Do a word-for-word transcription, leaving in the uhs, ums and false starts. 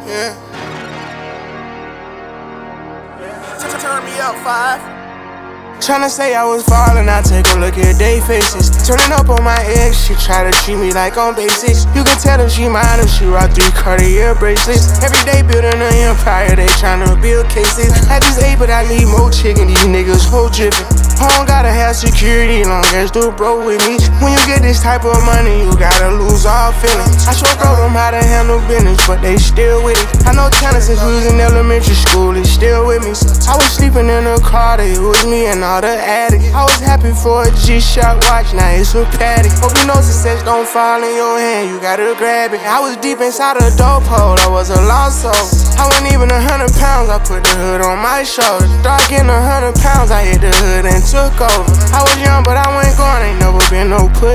Yeah. Turn me up, five. Tryna say I was falling, I take a look at they faces. Turning up on my ex, she try to treat me like on basics. You can tell if she mine if she rock three Cartier bracelets. Every day building an empire, they tryna build cases. I just ate, but I need more chicken, these niggas whole drippin'. I don't gotta have security, long as the bro with me. When you get this type of money, you gotta lose all feelings. I sure told them how to handle business, but they still with it. I know China since we was in elementary school, it's still with me. I was sleeping in a car, they was me and all the addicts. I was happy for a G-Shock watch, now it's a Patek. Hope you know success don't fall in your hand, you gotta grab it. I was deep inside a dope hole, I was a lost soul. I wasn't even a hundred pounds, I put the hood on my shoulder. Dark in a hundred pounds, I hit the hood and took over. I was young, but I wasn't gone, ain't never been no pussy.